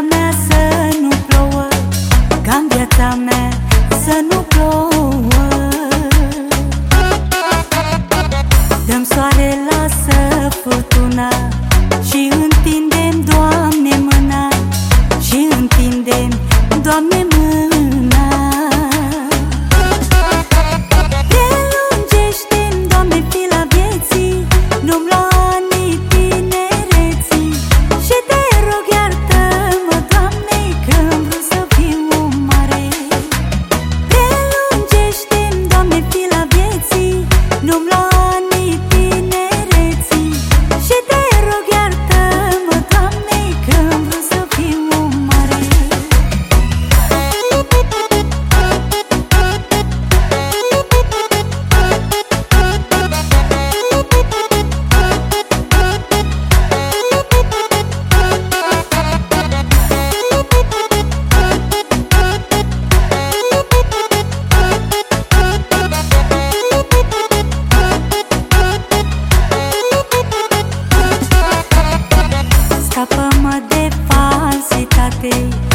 mea să nu plouă, ca în viața mea să nu plouă. Dăm soare, lasă furtuna și întindem, Doamne, mâna, și întindem, Doamne, mâna. Prelungește-mi, Doamne, fila vieții, nu-mi lua anii tinereții. Și te rog, iartă-mă, Doamne, că-mi vreau să fiu mare. Prelungește-mi, Doamne, fila vieții, nu-mi lua anii tinereții. Și te rog, iartă-mă, Doamne, că-mi vreau să fiu mare. Scapă-mă de falsitate,